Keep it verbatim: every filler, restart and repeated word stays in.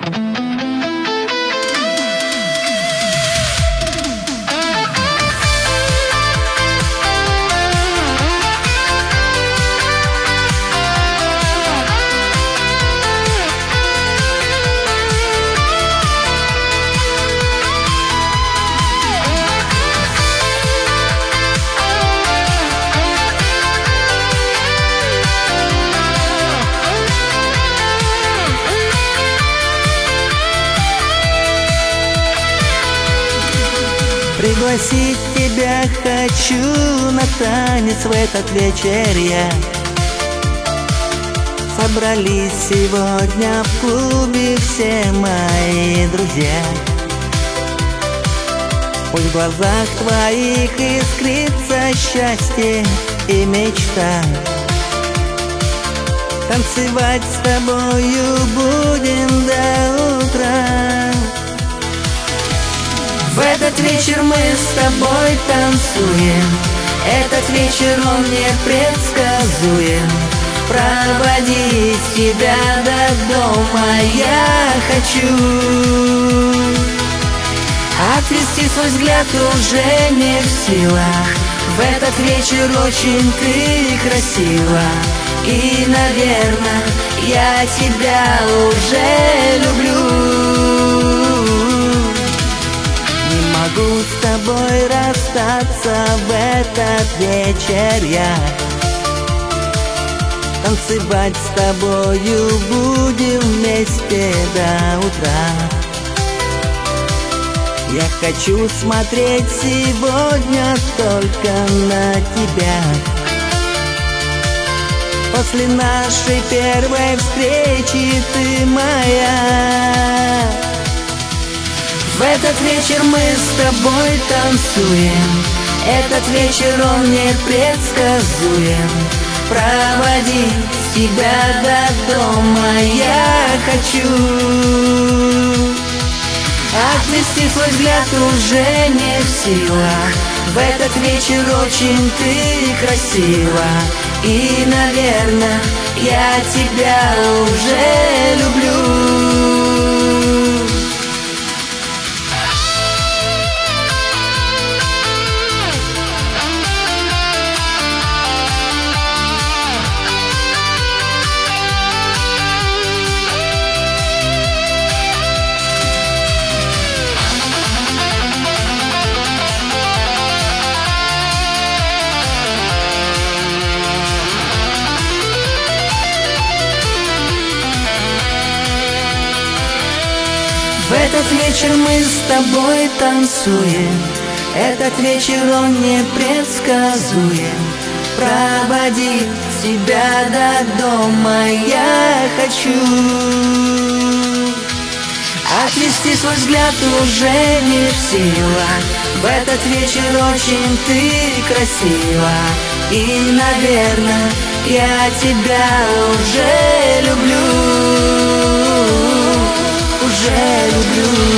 Пригласить тебя хочу на танец в этот вечер я. Собрались сегодня в клубе все мои друзья. Пусть в глазах твоих искрится счастье и мечта. Танцевать с тобою будем до утра. В этот вечер мы с тобой танцуем. Этот вечер он непредсказуем. Проводить тебя до дома я хочу. Отвести свой взгляд уже не в силах. В этот вечер очень ты красива. И, наверное, я тебя уже люблю. Не могу с тобой расстаться в этот вечер я. Танцевать с тобою будем вместе до утра. Я хочу смотреть сегодня только на тебя. После нашей первой встречи ты моя. В этот вечер мы с тобой танцуем. Этот вечер он непредсказуем. Проводить тебя до дома я хочу. Отвести свой взгляд уже не в силах. В этот вечер очень ты красива. И, наверное, я тебя уже люблю. В этот вечер мы с тобой танцуем. Этот вечер он непредсказуем. Проводить тебя до дома я хочу. Отвести свой взгляд уже не в силах. В этот вечер очень ты красива. И, наверное, я тебя уже люблю. Уже люблю.